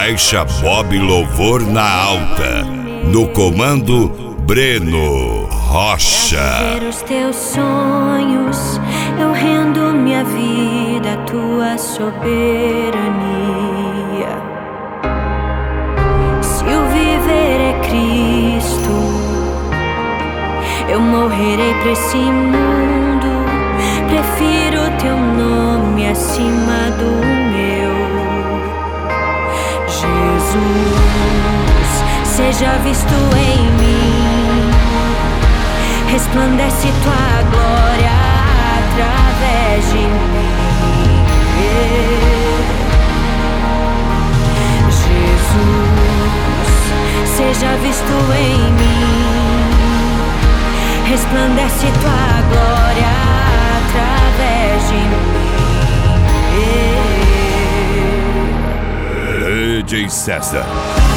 Caixa Bob Louvor na alta. No comando, Breno Rocha. Pra viver os teus sonhos, eu rendo minha vida à tua soberania. Se o viver é Cristo, eu morrerei pra esse mundo. Prefiro teu nome acima do meu. Jesus, seja visto em mim. Resplandece tua glória através de mim. Jesus, seja visto em mim. Resplandece tua glória através de mim. DJ César.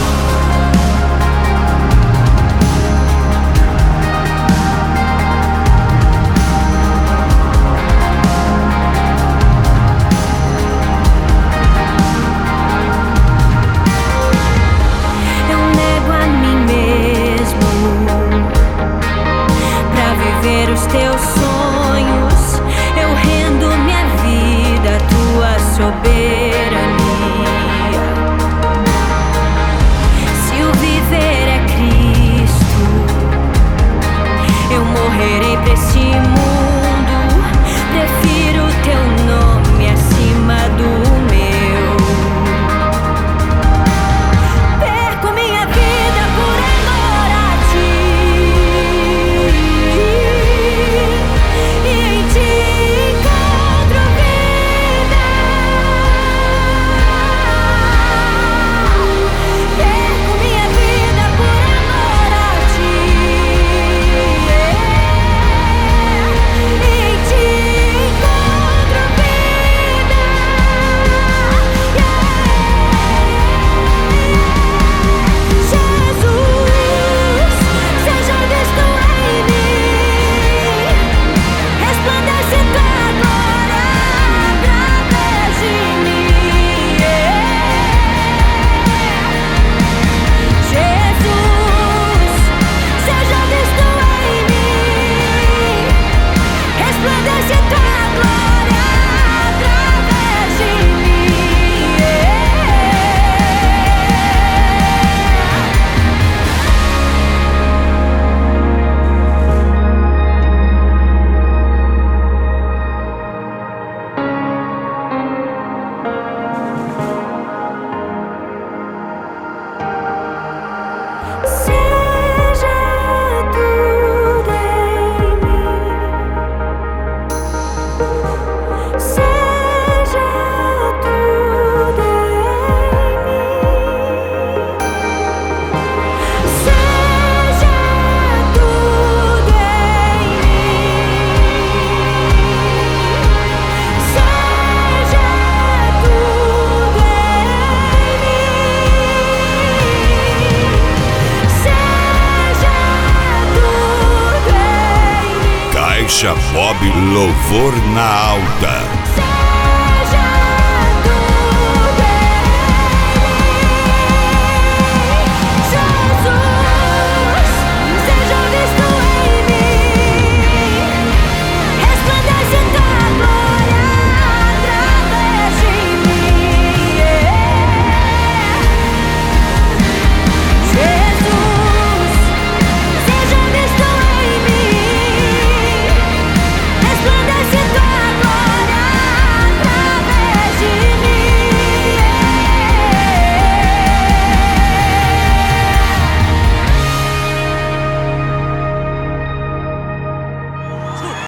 Os teus sonhos, eu rendo minha vida à tua soberania. Se o viver é Cristo, eu morrerei pra esse mundo. Prefiro teu nome acima do meu. Perco minha vida por amor a ti. Caixa Bob Louvor na alta.